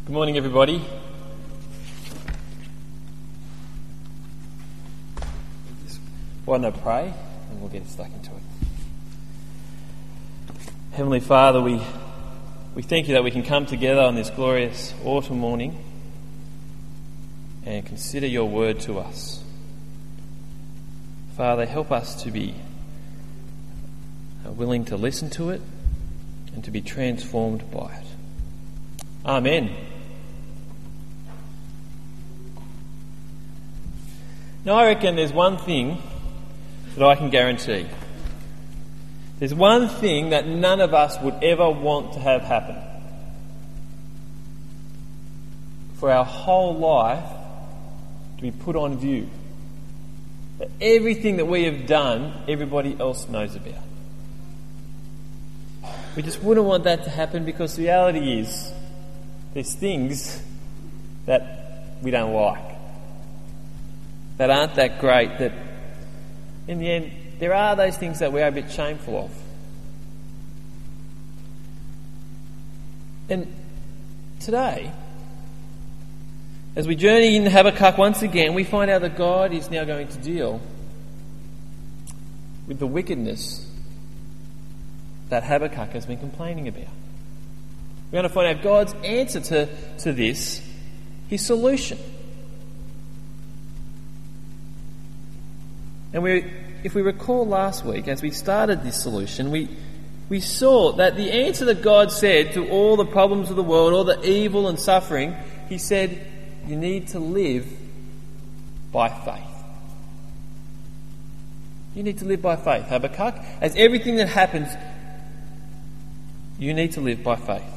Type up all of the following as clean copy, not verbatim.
Good morning, everybody. Why don't I pray and we'll get stuck into it. Heavenly Father, we thank you that we can come together on this glorious autumn morning and consider your word to us. Father, help us to be willing to listen to it and to be transformed by it. Amen. Now, I reckon there's one thing that I can guarantee. There's one thing that none of us would ever want to have happen. For our whole life to be put on view. That everything that we have done, everybody else knows about. We just wouldn't want that to happen because the reality is there's things that we don't like. That aren't that great, that in the end, there are those things that we are a bit shameful of. And today, as we journey in Habakkuk once again, we find out that God is now going to deal with the wickedness that Habakkuk has been complaining about. We're going to find out God's answer to this, his solution. And if we recall last week, as we started this solution, we saw that the answer that God said to all the problems of the world, all the evil and suffering, he said, you need to live by faith. You need to live by faith, Habakkuk. As everything that happens, you need to live by faith.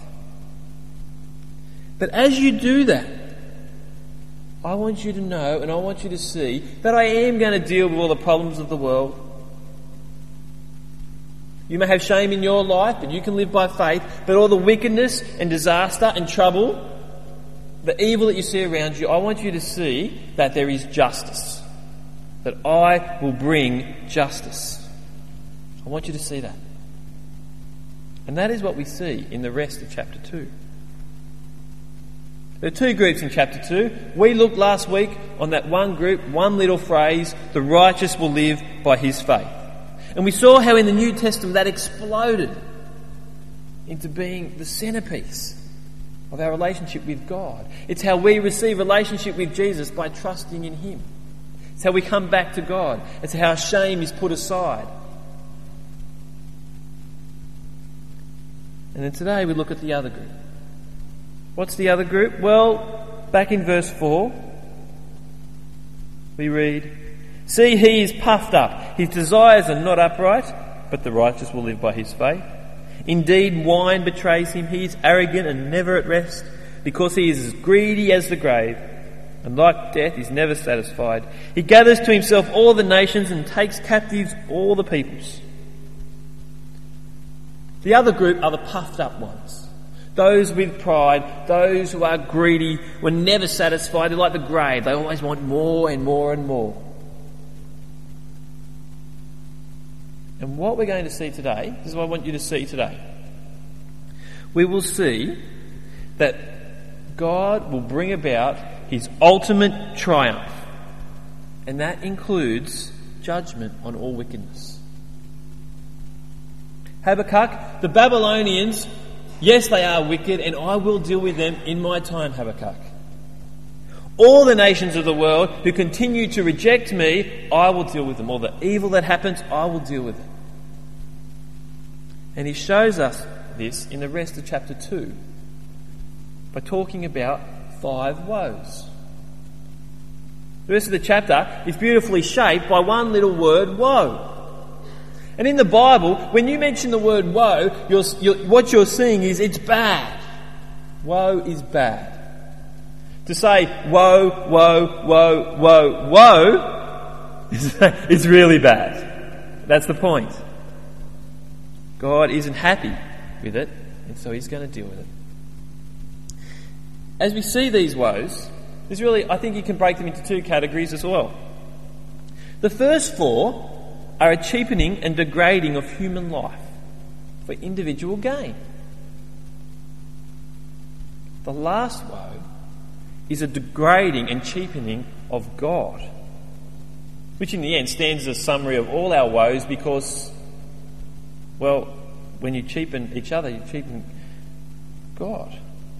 But as you do that, I want you to know and I want you to see that I am going to deal with all the problems of the world. You may have shame in your life, but you can live by faith. But all the wickedness and disaster and trouble, the evil that you see around you, I want you to see that there is justice. That I will bring justice. I want you to see that. And that is what we see in the rest of chapter 2. There are two groups in chapter 2. We looked last week on that one group, one little phrase, the righteous will live by his faith. And we saw how in the New Testament that exploded into being the centrepiece of our relationship with God. It's how we receive relationship with Jesus by trusting in him. It's how we come back to God. It's how shame is put aside. And then today we look at the other group. What's the other group? Well, back in verse 4, we read, see, he is puffed up. His desires are not upright, but the righteous will live by his faith. Indeed, wine betrays him. He is arrogant and never at rest, because he is as greedy as the grave, and like death is never satisfied. He gathers to himself all the nations and takes captives all the peoples. The other group are the puffed up ones. Those with pride, those who are greedy, were never satisfied. They're like the grave. They always want more and more and more. And what we're going to see today, this is what I want you to see today. We will see that God will bring about his ultimate triumph. And that includes judgment on all wickedness. Habakkuk, the Babylonians, yes, they are wicked, and I will deal with them in my time, Habakkuk. All the nations of the world who continue to reject me, I will deal with them. All the evil that happens, I will deal with it. And he shows us this in the rest of chapter 2 by talking about 5 woes. The rest of the chapter is beautifully shaped by one little word, woe. And in the Bible, when you mention the word woe, what you're seeing is it's bad. Woe is bad. To say woe, woe, woe, woe, woe is really bad. That's the point. God isn't happy with it, and so he's going to deal with it. As we see these woes, there's really, I think you can break them into 2 categories as well. The first 4 are a cheapening and degrading of human life for individual gain. The last woe is a degrading and cheapening of God, which in the end stands as a summary of all our woes because, well, when you cheapen each other, you cheapen God.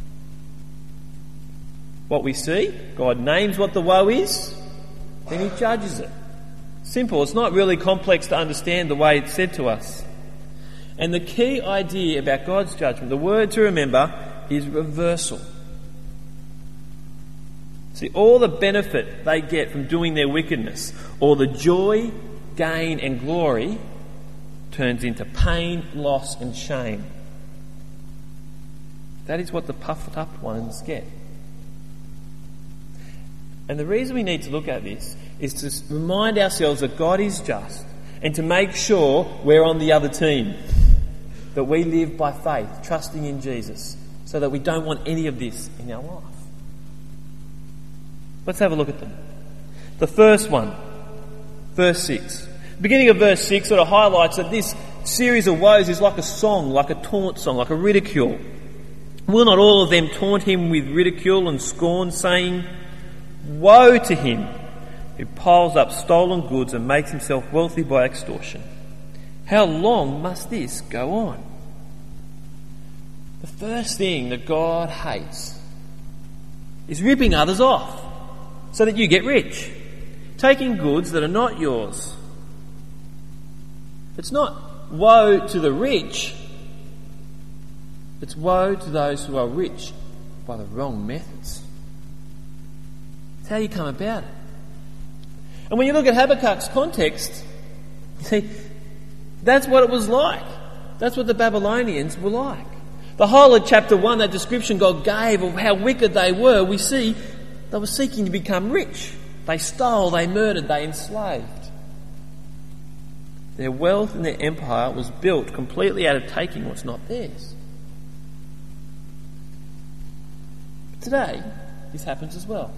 What we see, God names what the woe is, then he judges it. Simple. It's not really complex to understand the way it's said to us. And the key idea about God's judgment, the word to remember, is reversal. See, all the benefit they get from doing their wickedness, all the joy, gain and glory, turns into pain, loss and shame. That is what the puffed up ones get. And the reason we need to look at this is to remind ourselves that God is just and to make sure we're on the other team. That we live by faith, trusting in Jesus, so that we don't want any of this in our life. Let's have a look at them. The first one, verse 6. The beginning of verse 6 sort of highlights that this series of woes is like a song, like a taunt song, like a ridicule. Will not all of them taunt him with ridicule and scorn, saying, "Woe to him who piles up stolen goods and makes himself wealthy by extortion. How long must this go on?" The first thing that God hates is ripping others off so that you get rich. Taking goods that are not yours. It's not woe to the rich. It's woe to those who are rich by the wrong methods. It's how you come about it. And when you look at Habakkuk's context, you see, that's what it was like. That's what the Babylonians were like. The whole of chapter 1, that description God gave of how wicked they were, we see they were seeking to become rich. They stole, they murdered, they enslaved. Their wealth and their empire was built completely out of taking what's not theirs. But today, this happens as well.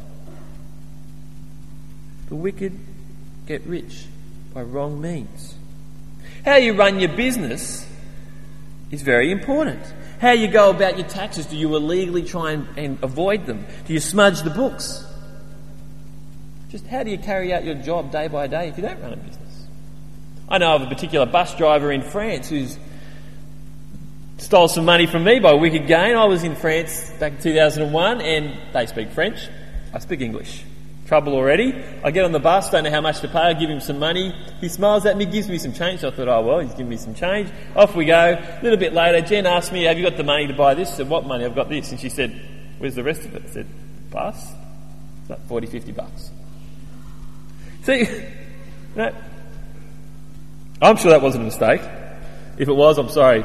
The wicked get rich by wrong means. How you run your business is very important. How you go about your taxes. Do you illegally try and avoid them? Do you smudge the books? Just how do you carry out your job day by day if you don't run a business? I know of a particular bus driver in France who's stole some money from me by wicked gain. I was in France back in 2001 and they speak French. I speak English. Trouble already. I get on the bus, don't know how much to pay, I give him some money. He smiles at me, gives me some change. So I thought, oh well, he's giving me some change. Off we go. A little bit later, Jen asked me, have you got the money to buy this? I said, what money? I've got this. And she said, where's the rest of it? I said, bus? It's like $40-50. See, no, I'm sure that wasn't a mistake. If it was, I'm sorry.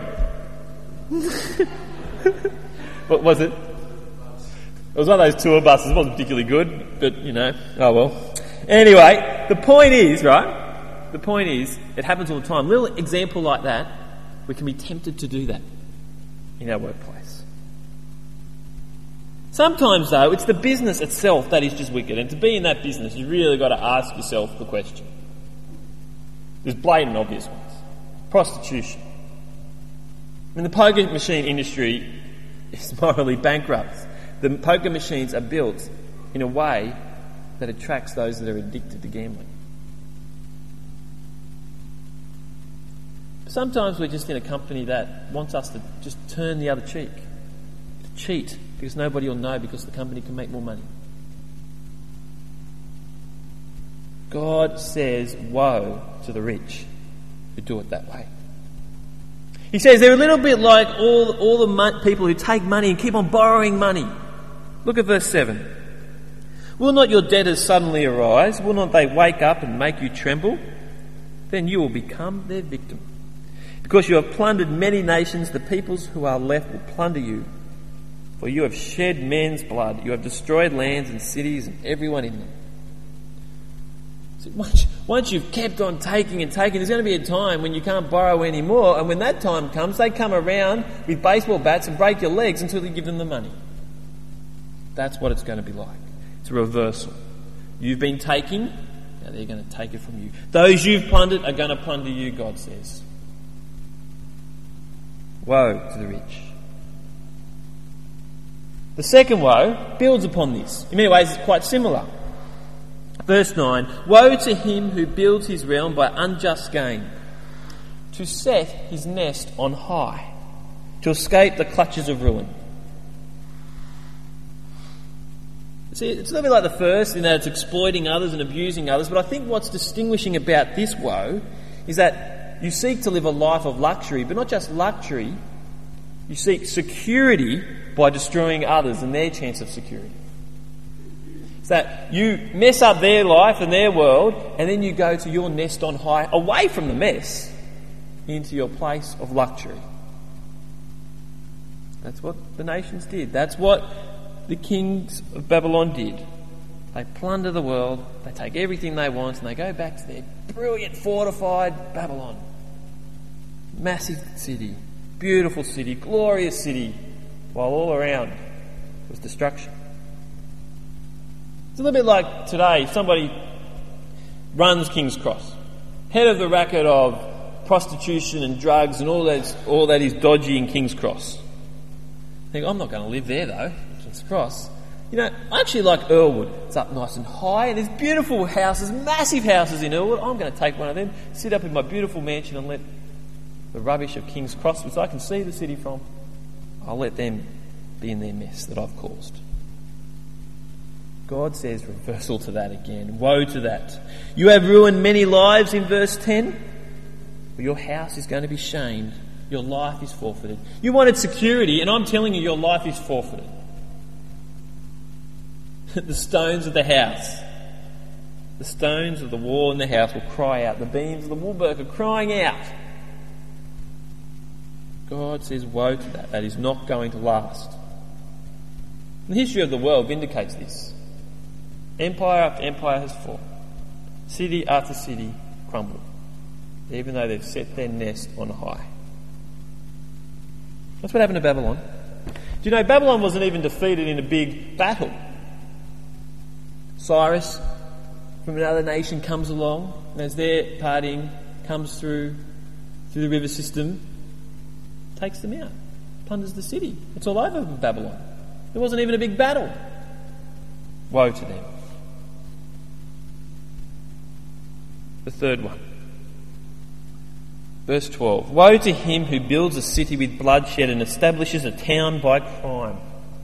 What was it? It was one of those tour buses. It wasn't particularly good, but, you know, oh well. Anyway, the point is, right? The point is, it happens all the time. A little example like that, we can be tempted to do that in our workplace. Sometimes, though, it's the business itself that is just wicked. And to be in that business, you've really got to ask yourself the question. There's blatant obvious ones. Prostitution. I mean, the poker machine industry is morally bankrupt. The poker machines are built in a way that attracts those that are addicted to gambling. Sometimes we're just in a company that wants us to just turn the other cheek, to cheat, because nobody will know because the company can make more money. God says, woe to the rich who do it that way. He says they're a little bit like all the people who take money and keep on borrowing money. Look at verse 7. Will not your debtors suddenly arise? Will not they wake up and make you tremble? Then you will become their victim. Because you have plundered many nations, the peoples who are left will plunder you. For you have shed men's blood. You have destroyed lands and cities and everyone in them. So once you've kept on taking and taking, there's going to be a time when you can't borrow anymore. And when that time comes, they come around with baseball bats and break your legs until you give them the money. That's what it's going to be like. It's a reversal. You've been taking, now they're going to take it from you. Those you've plundered are going to plunder you, God says. Woe to the rich. The second woe builds upon this. In many ways, it's quite similar. Verse 9, woe to him who builds his realm by unjust gain, to set his nest on high, to escape the clutches of ruin. See, it's a little bit like the first in that it's exploiting others and abusing others, but I think what's distinguishing about this woe is that you seek to live a life of luxury, but not just luxury, you seek security by destroying others and their chance of security. It's that you mess up their life and their world, and then you go to your nest on high, away from the mess, into your place of luxury. That's what the nations did. That's what the kings of Babylon did. They plunder the world, they take everything they want, and they go back to their brilliant fortified Babylon. Massive city, beautiful city, glorious city, while all around was destruction. It's a little bit like today, if somebody runs King's Cross, head of the racket of prostitution and drugs and all that is dodgy in King's Cross. I think, I'm not going to live there though. Cross. You know, I actually like Earlwood. It's up nice and high, and there's beautiful houses, massive houses in Earlwood. I'm going to take one of them, sit up in my beautiful mansion and let the rubbish of King's Cross, which I can see the city from, I'll let them be in their mess that I've caused. God says reversal to that again. Woe to that. You have ruined many lives in verse 10. Well, your house is going to be shamed. Your life is forfeited. You wanted security, and I'm telling you your life is forfeited. The stones of the house, the stones of the wall in the house will cry out. The beams of the woodwork are crying out. God says, woe to that. That is not going to last. The history of the world vindicates this. Empire after empire has fallen. City after city crumbled, even though they've set their nest on high. That's what happened to Babylon. Do you know, Babylon wasn't even defeated in a big battle. Cyrus from another nation comes along, and as they're partying, comes through the river system, takes them out, plunders the city. It's all over Babylon. There wasn't even a big battle. Woe to them. The third one. Verse 12. Woe to him who builds a city with bloodshed and establishes a town by crime.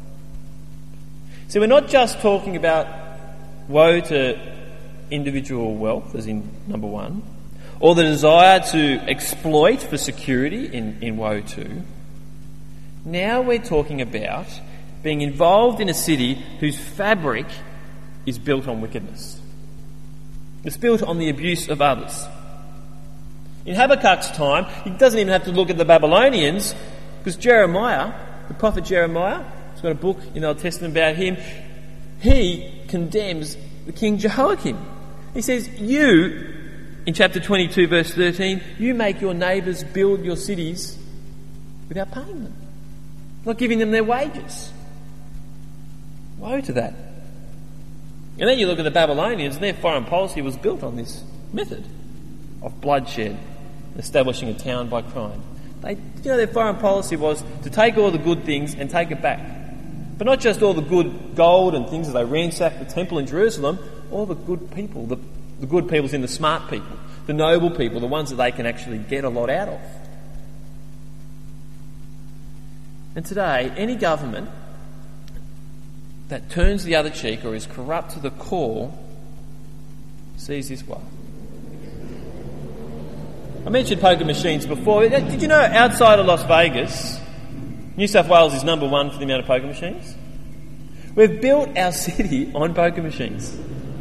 So we're not just talking about woe to individual wealth, as in number 1, or the desire to exploit for security in woe 2. Now we're talking about being involved in a city whose fabric is built on wickedness. It's built on the abuse of others. In Habakkuk's time, he doesn't even have to look at the Babylonians, because Jeremiah, the prophet Jeremiah, he's got a book in the Old Testament about him, he condemns the king Jehoiakim. He says, you, in chapter 22 verse 13, you make your neighbours build your cities without paying them, not giving them their wages. Woe to that. And then you look at the Babylonians, and their foreign policy was built on this method of bloodshed, establishing a town by crime. Their foreign policy was to take all the good things and take it back. But not just all the good gold and things as they ransacked the temple in Jerusalem, all the good people, the good people's in the smart people, the noble people, the ones that they can actually get a lot out of. And today, any government that turns the other cheek or is corrupt to the core sees this way. I mentioned poker machines before. Did you know outside of Las Vegas, New South Wales is number 1 for the amount of poker machines? We've built our city on poker machines.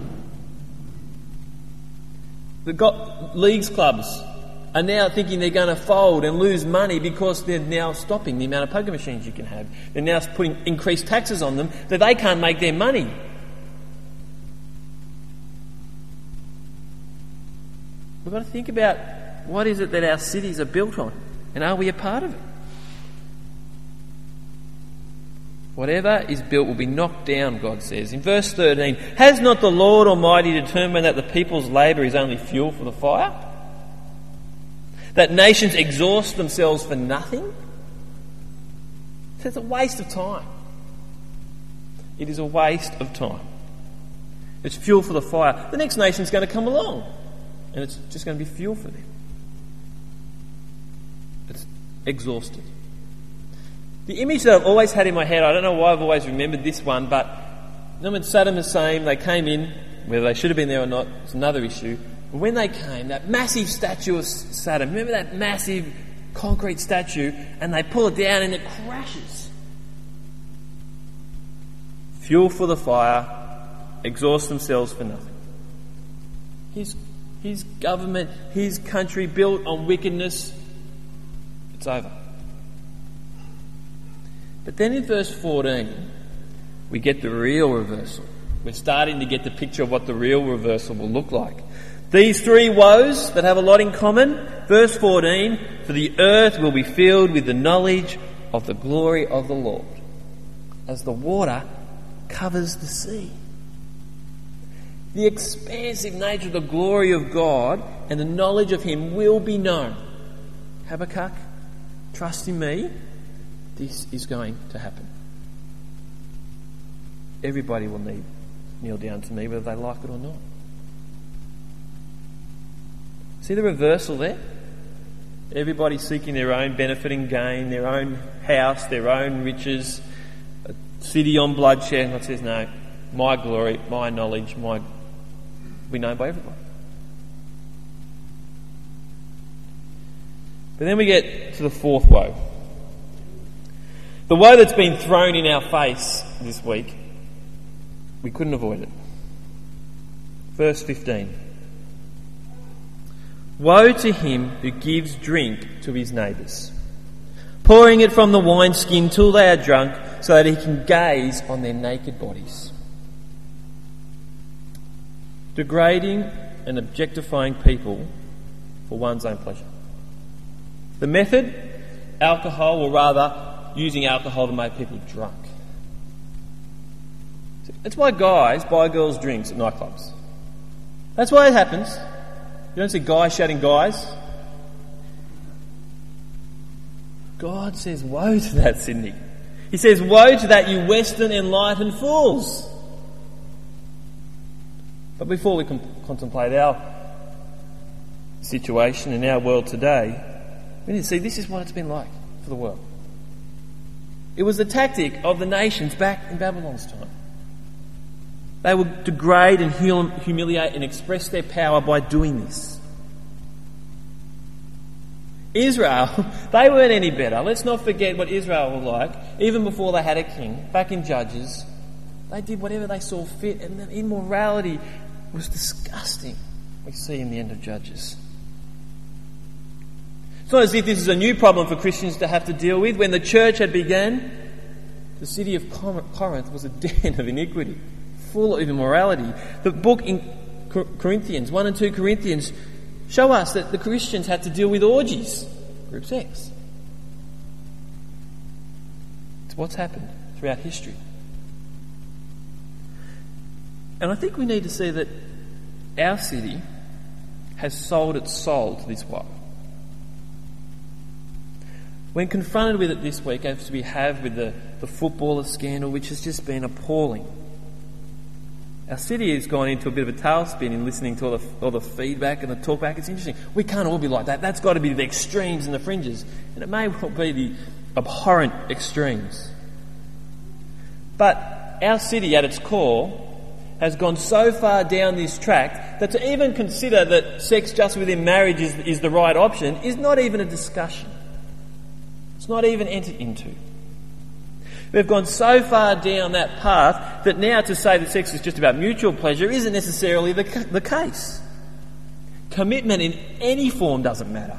The leagues clubs are now thinking they're going to fold and lose money because they're now stopping the amount of poker machines you can have. They're now putting increased taxes on them that they can't make their money. We've got to think about what is it that our cities are built on, and are we a part of it? Whatever is built will be knocked down, God says. In verse 13, has not the Lord Almighty determined that the people's labour is only fuel for the fire? That nations exhaust themselves for nothing? It's a waste of time. It is a waste of time. It's fuel for the fire. The next nation's going to come along, and it's just going to be fuel for them. It's exhausted. The image that I've always had in my head, I don't know why I've always remembered this one, but when Saddam Hussein, they came in, whether they should have been there or not, it's another issue. But when they came, that massive statue of Saddam, remember that massive concrete statue, and they pull it down and it crashes. Fuel for the fire, exhaust themselves for nothing. His government, his country built on wickedness, it's over. But then in verse 14, we get the real reversal. We're starting to get the picture of what the real reversal will look like. These three woes that have a lot in common. Verse 14, for the earth will be filled with the knowledge of the glory of the Lord, as the water covers the sea. The expansive nature of the glory of God and the knowledge of Him will be known. Habakkuk, trust in me, this is going to happen. Everybody will kneel down to me, whether they like it or not. See the reversal there? Everybody seeking their own benefit and gain, their own house, their own riches, a city on bloodshed. God says, no, my glory, my knowledge, be known by everybody. But then we get to the fourth woe. The woe that's been thrown in our face this week, we couldn't avoid it. Verse 15. Woe to him who gives drink to his neighbours, pouring it from the wineskin till they are drunk, so that he can gaze on their naked bodies. Degrading and objectifying people for one's own pleasure. The method, alcohol, or rather, using alcohol to make people drunk. That's why guys buy girls drinks at nightclubs. That's why it happens. You don't see guys shouting guys. God says, woe to that, Sydney. He says, woe to that, you Western enlightened fools. But before we contemplate our situation in our world today, we need to see this is what it's been like for the world. It was the tactic of the nations back in Babylon's time. They would degrade and humiliate and express their power by doing this. Israel, they weren't any better. Let's not forget what Israel was like. Even before they had a king, back in Judges, they did whatever they saw fit, and the immorality was disgusting. We see in the end of Judges. It's not as if this is a new problem for Christians to have to deal with. When the church had begun, the city of Corinth was a den of iniquity, full of immorality. The book in Corinthians, 1 and 2 Corinthians, show us that the Christians had to deal with orgies, group sex. It's what's happened throughout history. And I think we need to see that our city has sold its soul to this woe. When confronted with it this week, as we have with the footballer scandal, which has just been appalling, our city has gone into a bit of a tailspin in listening to all the feedback and the talkback. It's interesting. We can't all be like that. That's got to be the extremes and the fringes. And it may well be the abhorrent extremes. But our city at its core has gone so far down this track that to even consider that sex just within marriage is the right option is not even a discussion. It's not even entered into. We've gone so far down that path that now to say that sex is just about mutual pleasure isn't necessarily the case. Commitment in any form doesn't matter.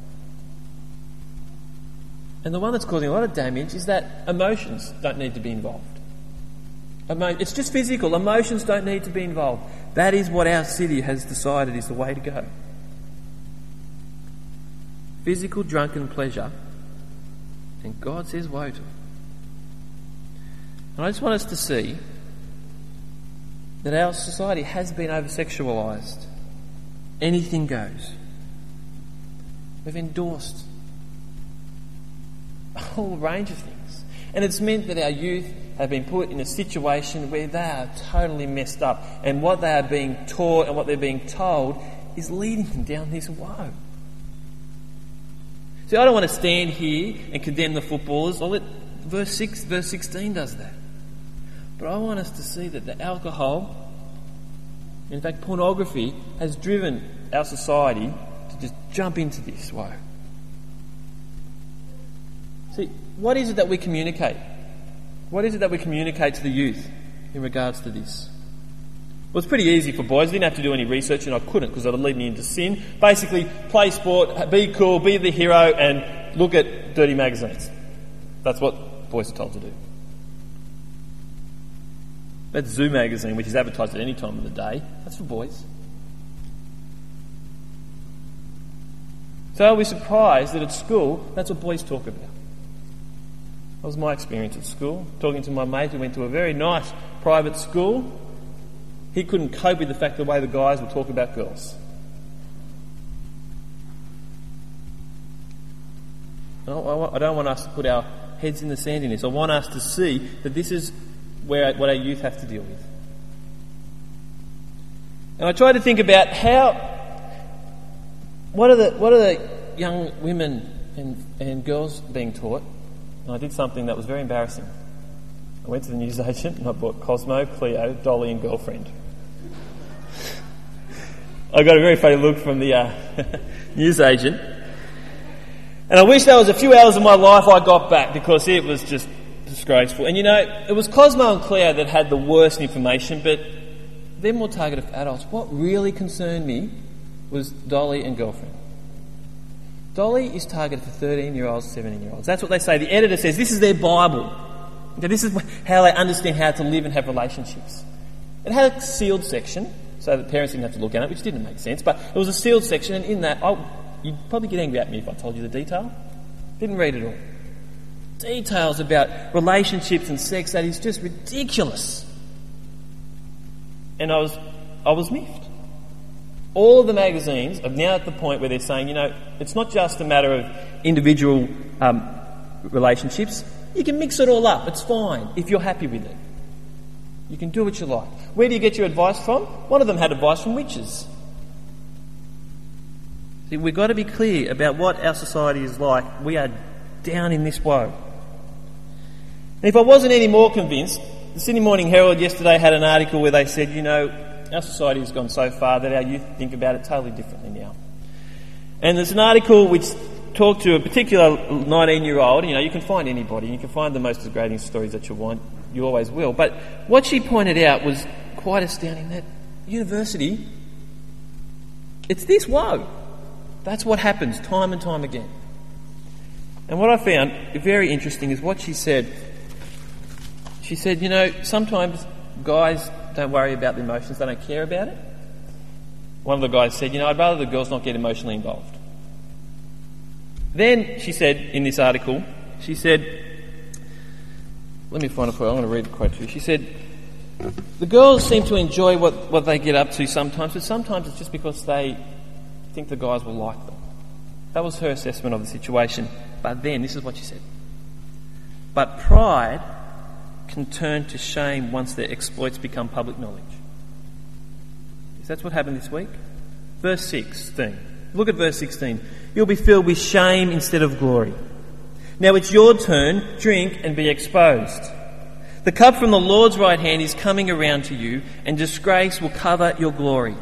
And the one that's causing a lot of damage is that emotions don't need to be involved. It's just physical. Emotions don't need to be involved. That is what our city has decided is the way to go. Physical drunken pleasure. And God says woe to it. And I just want us to see that our society has been over-sexualised. Anything goes. We've endorsed a whole range of things. And it's meant that our youth have been put in a situation where they are totally messed up, and what they are being taught and what they're being told is leading them down this woe. See, I don't want to stand here and condemn the footballers. I'll let verse 16 does that. But I want us to see that the alcohol, in fact pornography, has driven our society to just jump into this woe. See, what is it that we communicate? What is it that we communicate to the youth in regards to this? Well, it's pretty easy for boys. I didn't have to do any research, and I couldn't because that would lead me into sin. Basically, play sport, be cool, be the hero, and look at dirty magazines. That's what boys are told to do. That's Zoo magazine, which is advertised at any time of the day. That's for boys. So are we surprised that at school, that's what boys talk about? That was my experience at school. Talking to my mate who went to a very nice private school, he couldn't cope with the fact the way the guys would talk about girls. I don't want us to put our heads in the sand in this. I want us to see that this is what our youth have to deal with. And I try to think about what are the young women and girls being taught. And I did something that was very embarrassing. I went to the newsagent and I bought Cosmo, Cleo, Dolly and Girlfriend. I got a very funny look from the newsagent. And I wish that was a few hours of my life I got back, because it was just disgraceful. And it was Cosmo and Cleo that had the worst information, but they're more targeted for adults. What really concerned me was Dolly and Girlfriend. Dolly is targeted for 13-year-olds, 17-year-olds. That's what they say. The editor says this is their Bible. Okay, this is how they understand how to live and have relationships. It had a sealed section, so that parents didn't have to look at it, which didn't make sense, but it was a sealed section, and in that, you'd probably get angry at me if I told you the detail. Didn't read it all. Details about relationships and sex that is just ridiculous. And I was miffed. All of the magazines are now at the point where they're saying, it's not just a matter of individual relationships. You can mix it all up. It's fine if you're happy with it. You can do what you like. Where do you get your advice from? One of them had advice from witches. See, we've got to be clear about what our society is like. We are down in this woe. And if I wasn't any more convinced, the Sydney Morning Herald yesterday had an article where they said, our society has gone so far that our youth think about it totally differently now. And there's an article which talked to a particular 19-year-old. You can find anybody. You can find the most degrading stories that you want. You always will. But what she pointed out was quite astounding, that university, it's this woe. That's what happens time and time again. And what I found very interesting is what she said. She said, sometimes guys don't worry about the emotions, they don't care about it. One of the guys said, I'd rather the girls not get emotionally involved. Then she said in this article, she said, let me find a quote, I'm going to read the quote to you. She said, the girls seem to enjoy what they get up to sometimes, but sometimes it's just because they think the guys will like them. That was her assessment of the situation. But then, this is what she said. But pride can turn to shame once their exploits become public knowledge. That's what happened this week. Verse 16. Look at verse 16. You'll be filled with shame instead of glory. Now it's your turn. Drink and be exposed. The cup from the Lord's right hand is coming around to you, and disgrace will cover your glory.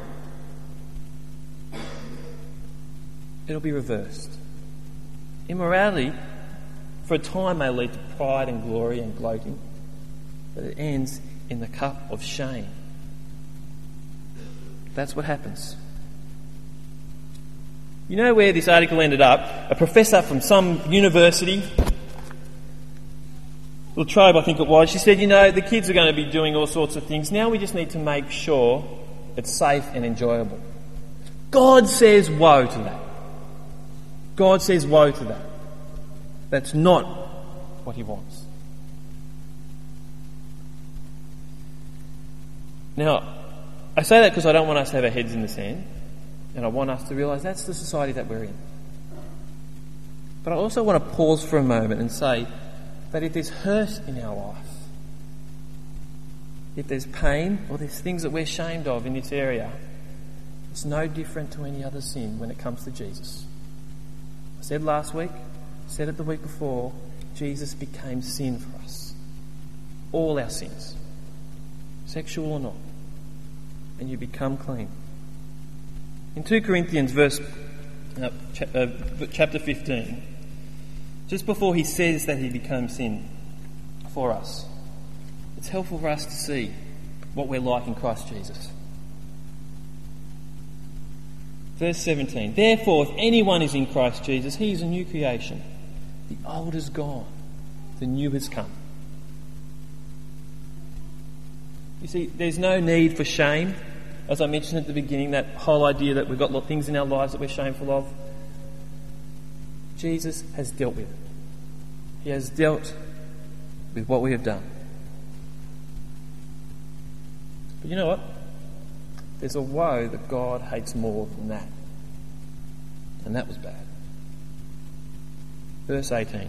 It'll be reversed. Immorality for a time may lead to pride and glory and gloating, but it ends in the cup of shame. That's what happens. You know where this article ended up? A professor from some university, La Trobe I think it was, she said, the kids are going to be doing all sorts of things. Now we just need to make sure it's safe and enjoyable. God says woe to that. God says woe to that. That's not what he wants. Now, I say that because I don't want us to have our heads in the sand, and I want us to realise that's the society that we're in. But I also want to pause for a moment and say, that if there's hurt in our life, if there's pain or there's things that we're ashamed of in this area, it's no different to any other sin when it comes to Jesus. I said last week, said it the week before, Jesus became sin for us. All our sins, sexual or not, and you become clean. In 2 Corinthians chapter 15, just before he says that he became sin for us, it's helpful for us to see what we're like in Christ Jesus. Verse 17, therefore, if anyone is in Christ Jesus, he is a new creation. The old is gone, the new has come. You see, there's no need for shame. As I mentioned at the beginning, that whole idea that we've got things in our lives that we're shameful of. Jesus has dealt with it. He has dealt with what we have done. But you know what? There's a woe that God hates more than that. And that was bad. Verse 18.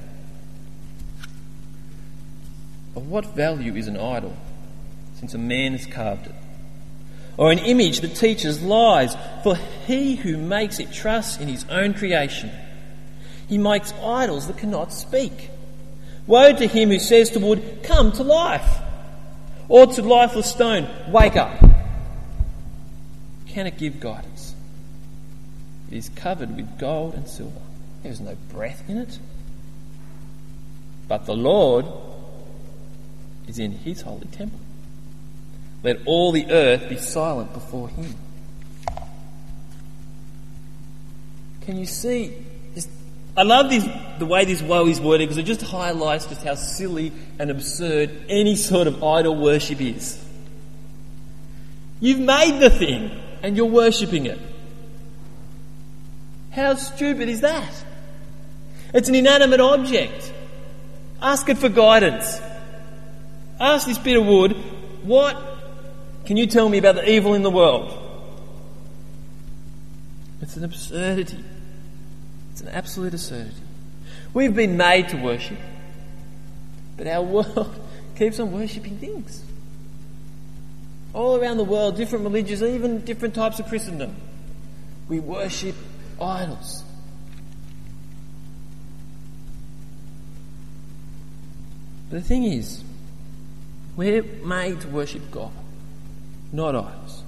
Of what value is an idol, since a man has carved it? Or an image that teaches lies? For he who makes it trusts in his own creation. He makes idols that cannot speak. Woe to him who says to wood, come to life, or to lifeless stone, wake up. Can it give guidance? It is covered with gold and silver. There is no breath in it. But the Lord is in his holy temple. Let all the earth be silent before him. Can you see? I love the way this woe is worded, because it just highlights just how silly and absurd any sort of idol worship is. You've made the thing and you're worshipping it. How stupid is that? It's an inanimate object. Ask it for guidance. Ask this bit of wood, what can you tell me about the evil in the world? It's an absurdity. It's an absolute absurdity. We've been made to worship, but our world keeps on worshipping things. All around the world, different religions, even different types of Christendom, we worship idols. But the thing is, we're made to worship God, not idols.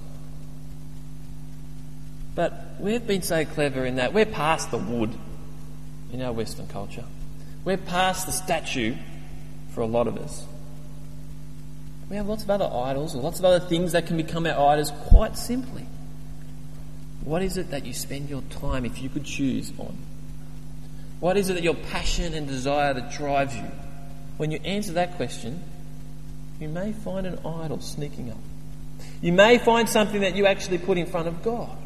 But we've been so clever in that we're past the wood in our Western culture. We're past the statue for a lot of us. We have lots of other idols or lots of other things that can become our idols quite simply. What is it that you spend your time, if you could choose, on? What is it that your passion and desire that drives you? When you answer that question, you may find an idol sneaking up. You may find something that you actually put in front of God.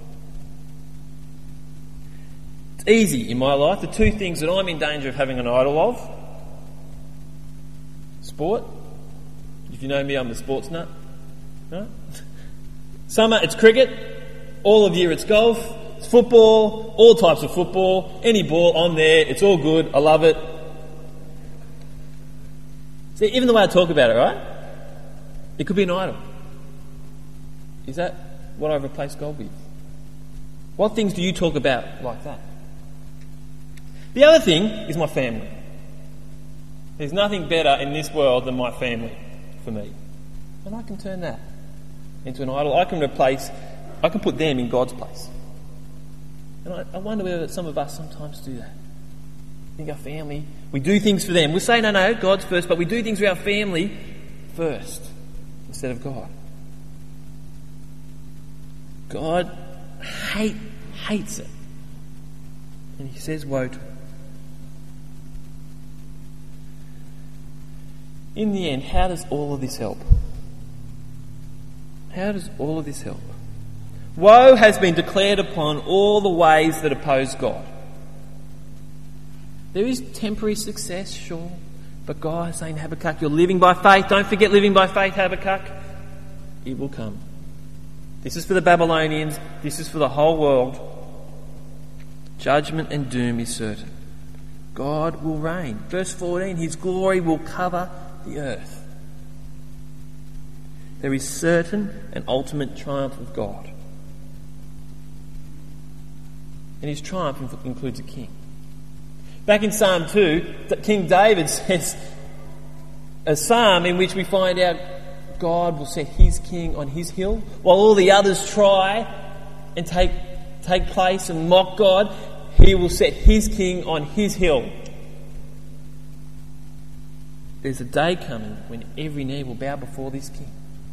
It's easy in my life. The two things that I'm in danger of having an idol of: sport. If you know me, I'm the sports nut. Right? Summer, it's cricket. All of year, it's golf. It's football. All types of football. Any ball, I'm there. It's all good. I love it. See, even the way I talk about it, right? It could be an idol. Is that what I've replaced God with? What things do you talk about like that? The other thing is my family. There's nothing better in this world than my family for me. And I can turn that into an idol. I can put them in God's place. And I wonder whether some of us sometimes do that. I think our family, we do things for them. We say, no, God's first, but we do things for our family first instead of God. God hates it. And he says, woe to it. In the end, how does all of this help? How does all of this help? Woe has been declared upon all the ways that oppose God. There is temporary success, sure, but God is saying to Habakkuk, you're living by faith. Don't forget living by faith, Habakkuk. It will come. This is for the Babylonians. This is for the whole world. Judgment and doom is certain. God will reign. Verse 14, his glory will cover the earth. There is certain and ultimate triumph of God. And his triumph includes a king. Back in Psalm 2, King David says a psalm in which we find out God will set his king on his hill, while all the others try and take place and mock God. He will set his king on his hill. There's a day coming when every knee will bow before this king.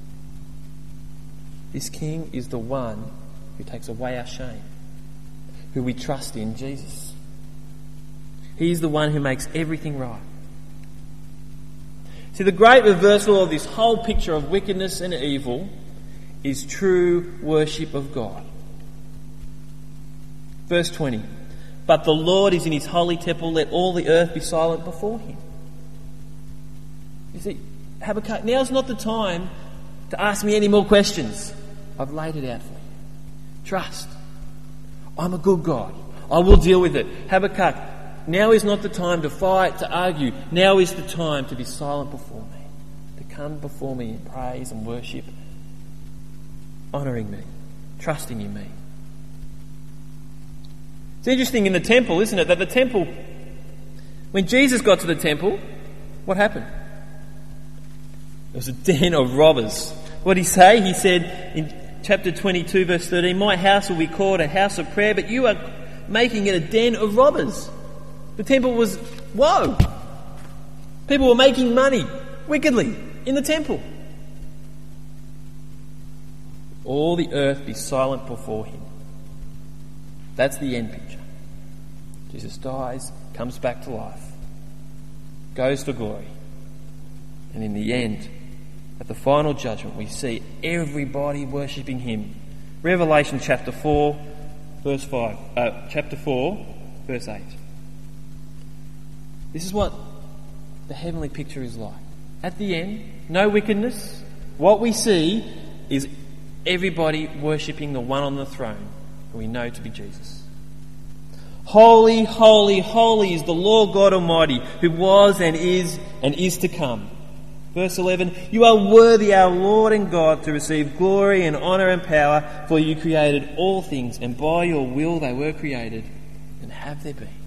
This king is the one who takes away our shame, who we trust in, Jesus. He is the one who makes everything right. See, the great reversal of this whole picture of wickedness and evil is true worship of God. Verse 20, but the Lord is in his holy temple, let all the earth be silent before him. You see, Habakkuk, now's not the time to ask me any more questions. I've laid it out for you. Trust. I'm a good God. I will deal with it. Habakkuk, now is not the time to fight, to argue. Now is the time to be silent before me, to come before me in praise and worship, honouring me, trusting in me. It's interesting in the temple, isn't it, that the temple, when Jesus got to the temple, what happened? It was a den of robbers. What did he say? He said in chapter 22, verse 13, my house will be called a house of prayer, but you are making it a den of robbers. The temple was, whoa! People were making money wickedly in the temple. All the earth be silent before him. That's the end picture. Jesus dies, comes back to life, goes to glory, and in the end, at the final judgment, we see everybody worshipping him. Revelation chapter 4, verse 5. Chapter 4, verse 8. This is what the heavenly picture is like. At the end, no wickedness. What we see is everybody worshipping the one on the throne, who we know to be Jesus. Holy, holy, holy is the Lord God Almighty, who was and is to come. Verse 11, you are worthy, our Lord and God, to receive glory and honour and power, for you created all things, and by your will they were created, and have their being.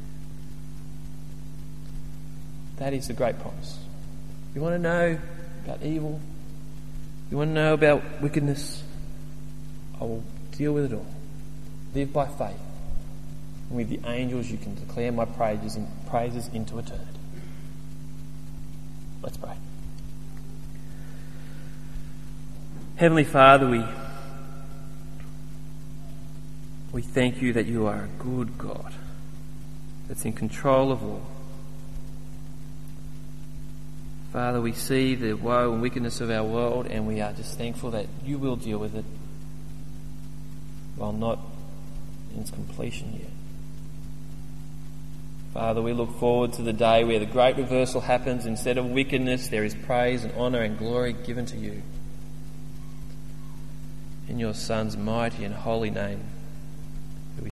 That is the great promise. You want to know about evil? You want to know about wickedness? I will deal with it all. Live by faith. And with the angels you can declare my praises into eternity. Let's pray. Heavenly Father, we thank you that you are a good God that's in control of all. Father, we see the woe and wickedness of our world, and we are just thankful that you will deal with it, while not in its completion yet. Father, we look forward to the day where the great reversal happens. Instead of wickedness, there is praise and honour and glory given to you. In your Son's mighty and holy name,